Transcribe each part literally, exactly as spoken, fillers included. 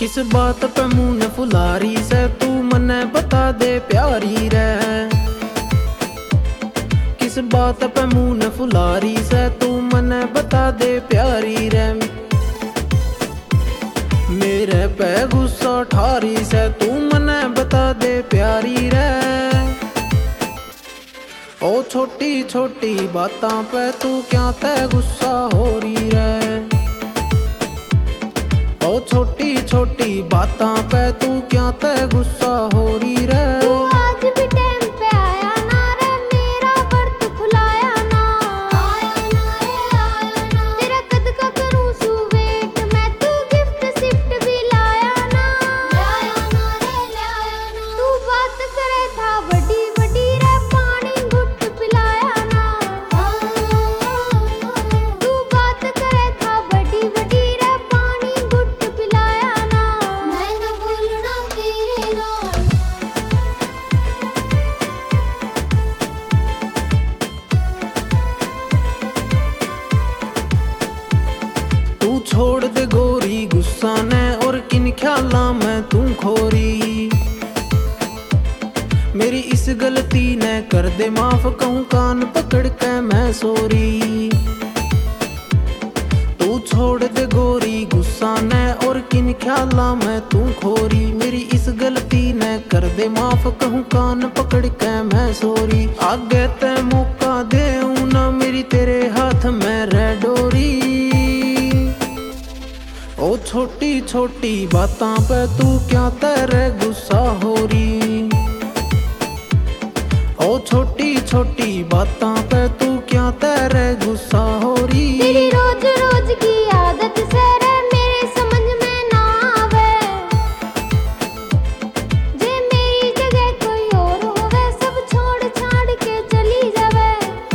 किस बात पे मुंह ने फुलारी से तू मने बता दे प्यारी रे। किस बात पे मुंह ने फुलारी से तू मने बता दे प्यारी रे। मेरे पे गुस्सा ठारी से तू मने बता दे प्यारी रे। ओ छोटी छोटी बातां पे तू क्या ते गुस्सा हो रही रे। ओ छोटी छोटी बातां पे तू क्या ते गुस्सा हो रही रे। तू आज भी टाइम पे आया ना रे, मेरा व्रत भुलाया ना। आया ना रे आया ना, तेरा कद का करूं सुवेट मैं, तू गिफ्ट शिफ्ट भी लाया ना। लाया ना रे लाया ना, तू बात करे था बड़ी बड़ी रे, पानी घुट पिलाया ना। तू बात करे था बड़ी बड़ी रे, पानी घुट पिलाया ना। मैं ना भूलना तेरे नाल। तू छोड़ दे गोरी गुस्सा ने, और किन ख्यालां में तू खोरी। मेरी इस गलती ने कर दे माफ, कहूं कान पकड़ के मैं सोरी। तू छोड़ दे गोरी गुस्सा ने, और किन ख्यालां में तू खोरी। मेरी इस गलती ने कर दे माफ, कहूं कान पकड़ के मैं सोरी। आगे ते मौका दे ना, मेरी तेरे हाथ में रह डोरी। ओ छोटी छोटी बातां पे तू क्या तेरे गुस्सा हो रही। ओ छोटी छोटी बातां पे तू क्या तेरे गुस्सा हो रही। तेरी रोज रोज की आदत से रे मेरे समझ में ना आवे। जे मेरी जगह कोई और होवे, सब छोड़ छाड़ के चली जावे।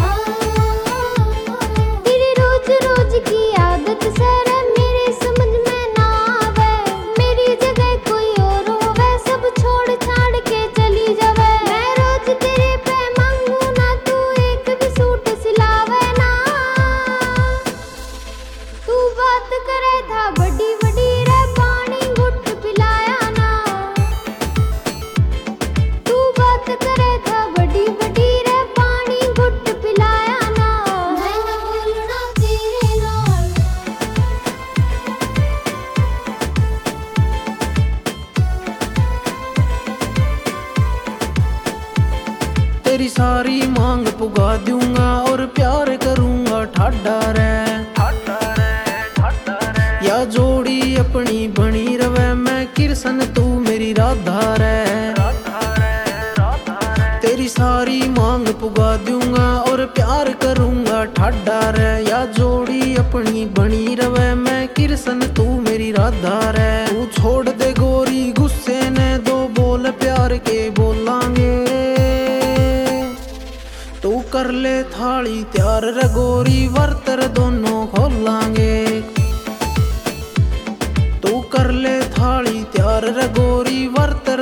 तेरी रोज रोज की आदत से रे मेरे समझ में ना आवे। मेरी जगह कोई और होवे, सब छोड़ छाड़ के चली जावे। मैं रोज तेरे पे मांगू ना, तू एक भी सूट सिलावे ना। तू बात करे था बड़ी बड़ी रे, पानी घुट पिलाया ना। तू बात करे था बड़ी बड़ी रे, पानी घुट पिलाया ना। मैं ना भूलना तेरे नाल। तेरी सारी मांग पुगा दूंगा, और प्यार करूंगा ठाडा रे। या जोड़ी अपनी बनी रवे, मैं कृष्ण तू मेरी राधा रे। तेरी सारी मांग पुगा दूंगा, और प्यार करूंगा ठाडा रे। या जोड़ी अपनी बनी रवे, मैं कृष्ण तू मेरी राधा रे। तू छोड़ दे गोरी गुस्से ने, दो बोल प्यार के बोलांगे। तू कर ले थाली त्यार रे गोरी, वर्तर दोनों खोलांगे। तू कर ले थाली त्यार रे गोरी, वर्तर